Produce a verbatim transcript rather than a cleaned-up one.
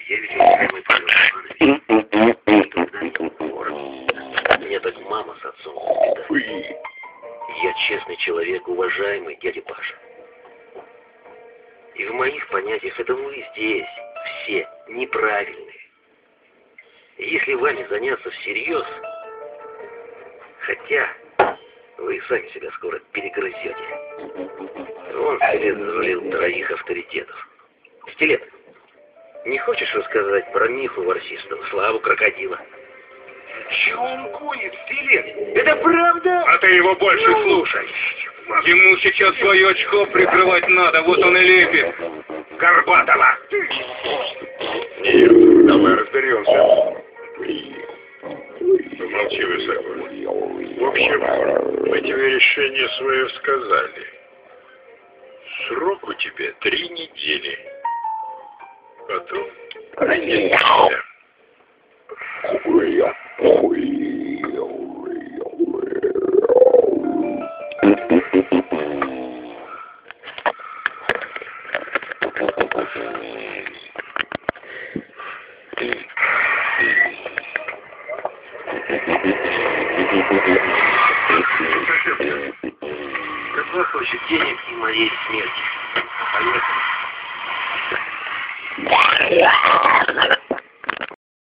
Я ведь уважаемый Павел Иванович, никогда не был вором. Меня так мама с отцом воспитали. Я честный человек, уважаемый дядя Паша. И в моих понятиях это вы здесь все неправильные. И если вами заняться всерьез, хотя вы сами себя скоро перегрызете. Он Стилет завалил троих авторитетов. Стилет, не хочешь рассказать про Миху Ворсистого, Славу Крокодила? Чего он гонит, Стилет? Это правда? А ты его больше слушай. Ему сейчас свое очко прикрывать надо, вот он и лепит. Горбатова! Нет, давай разберемся. Помолчи, Высоков. В общем, мы тебе решение свое сказали. Срок у тебя три недели. Потом нет тебя. Какой хочет денег и моей смерти? Поехали.